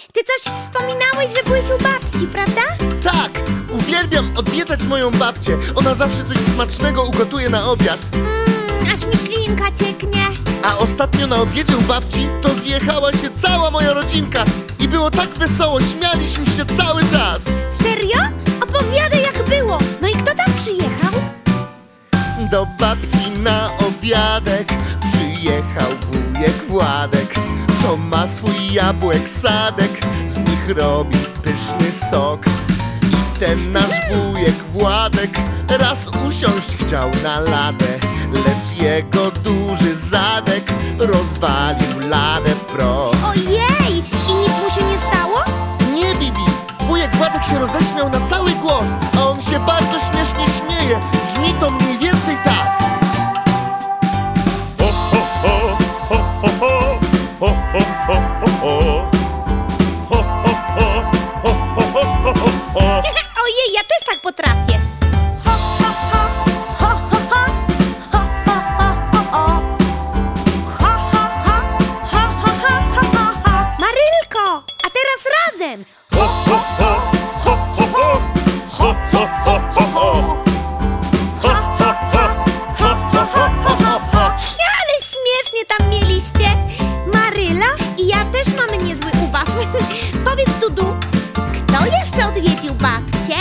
ty coś wspominałeś, że byłeś u babci, prawda? Tak, uwielbiam odwiedzać moją babcię. Ona zawsze coś smacznego ugotuje na obiad. Aż mi ślinka cieknie. A ostatnio na obiedzie u babci to zjechała się cała moja rodzinka. I było tak wesoło, śmialiśmy się cały czas. Serio? Opowiadaj, jak było. No i kto tam przyjechał? Do babci na obiadek przyjechał wujek Władek, co ma swój jabłek sadek, z nich robi pyszny sok. I ten nasz wujek Władek raz usiąść chciał na ladę, lecz jego duży zadek rozwalił ladę w proch. Ojej! I nic mu się nie stało? Nie, Bibi! Wujek Władek się roześmiał na cały głos, a on się bardzo śmiesznie śmieje. Brzmi to mniej więcej tak. Ojej, ja też tak potrafię. Ho, ho, ho, ho, ho, ho, ho, ho, ho, ho. Ho, ho, ho, ho, ho, ho, ho, ho. Marylko, a teraz razem. Ho, ho, ho, ho, ho, ho. Ho, ho, ho, ho, ho. Ho, ho, ho, ho, ho, ho, ho, ho. Ale śmiesznie tam mieliście. Maryla i ja też mamy niezły ubaw. Powiedz, Dudu, kto jeszcze odwiedził babcię?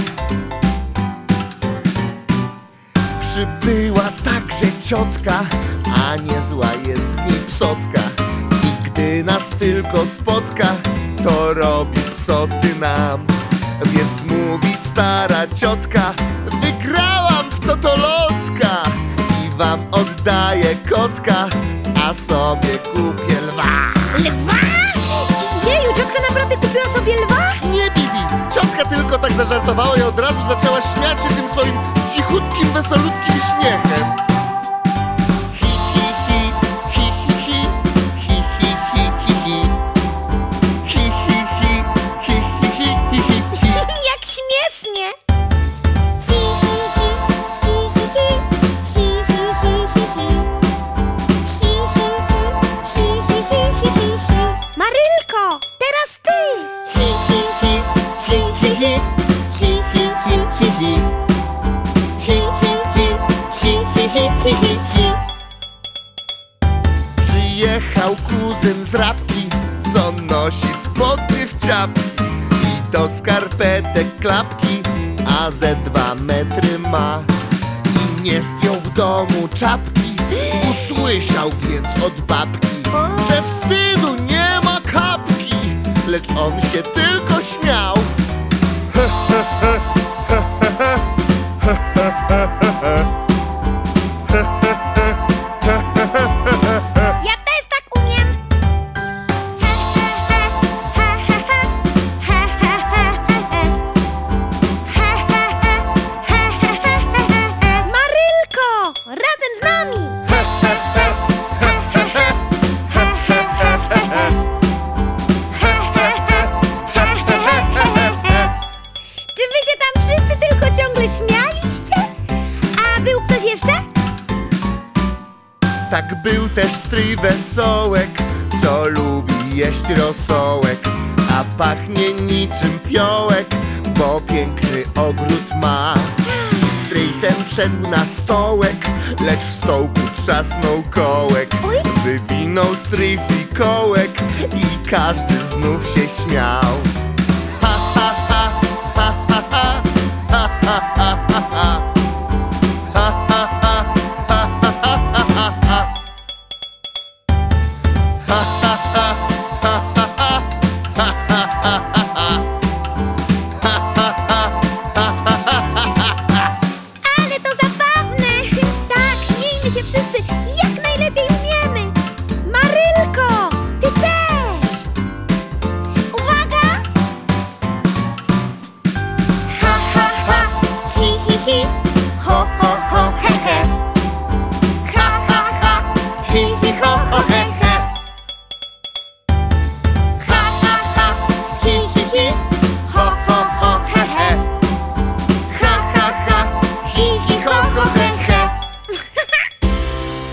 Przybyła także ciotka, a niezła jest w niej psotka. I gdy nas tylko spotka, to robi psoty nam. Więc mówi stara ciotka: wygrałam w totolotka i wam oddaję kotka, a sobie kupię lwa. Lwa? Jeju, ciotka naprawdę kupiła sobie lwa? Nie, Bibi! Ciotka tylko tak zażartowała i od razu zaczęła śmiać się tym swoim cichutkim, wesolutkim śmiechem. Hi, hi, hi, hi, hi, hi, hi, hi, hi, hi, hi. Hi, hi, hi, hi, hi, hi, hi, hi, hi. Jak śmiesznie! Hi, hi, hi, hi, hi, hi, hi, hi, hi, hi, hi. Hi, hi, hi, hi, hi, hi, hi, hi, hi. Marylko, teraz ty! Hi, hi, hi, hi, hi, hi, hi, hi, hi, hi, hi. Hi, hi, hi, hi, hi, hi, hi, hi, hi. Przyjechał kuzyn z Rabki, co nosi spodnie w ciapki i do skarpetek klapki, a ze 2 metry ma. I nie zdjął w domu czapki, usłyszał więc od babki, że wstydu nie ma kapki, lecz on się tylko śmiał. Ja też tak umiem! He, he, he, he, he, he, he, he, he. He, he, he, he, he, he, he, he. Marylko, razem z nami! He, he, he, he, he, he, he, he, he, he. He, he, he, he, he, he, he. Czy wy się tam wszyscy tylko ciągle śmialiście? A był ktoś jeszcze? Tak był też stryj Wesołek, co lubi jeść rosołek, a pachnie niczym fiołek, bo piękny ogród ma. I stryj ten wszedł na stołek, lecz w stołku trzasnął kołek. Oj. Wywinął stryj fikołek i każdy znów się śmiał. Ha, ha, ha, ha, ha, ha, ha, ha, ha, ha, ha. Ha, ha, ha, ha, ha, ha, ha, ha. Ha, ha, ha, ha, ha, ha. Ha, ha, ha, ha, ha. Ha, ha, ha, ha, ha, ha, ha. Ale to zabawne! Tak, śmiejmy się wszyscy jak najlepiej umiemy! Marylko, ty też! Uwaga! Ha, ha, ha, hi, hi, hi, ho, ho, ho, he, he. Ha, ha, ha, hi, hi, ho, ho, he, he. Ha, ha, ha, hi, hi, hi, ho, ho, ho, he, he. Ha, ha, ha, hi, hi, ho, ho, he, he.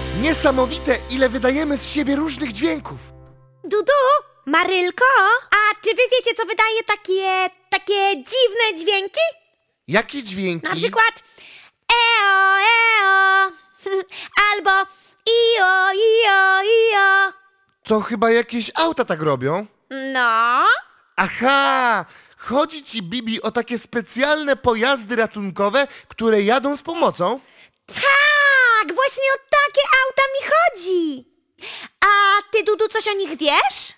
Niesamowite, ile wydajemy z siebie różnych dźwięków. Dudu, Marylko, a czy wy wiecie, co wydaje takie dziwne dźwięki? Jakie dźwięki? Na przykład eo, eo, albo io, io, io. To chyba jakieś auta tak robią. No, Aha! Chodzi ci, Bibi, o takie specjalne pojazdy ratunkowe, które jadą z pomocą? tak, właśnie o takie auta mi chodzi. A ty, Dudu, coś o nich wiesz?